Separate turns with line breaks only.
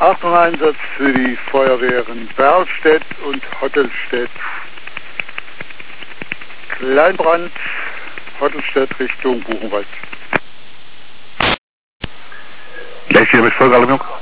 Achtung-Einsatz für die Feuerwehren Berlstedt und Hottelstedt. Kleinbrand, Hottelstedt Richtung Buchenwald.
Gleich hier mit Vollgalemung.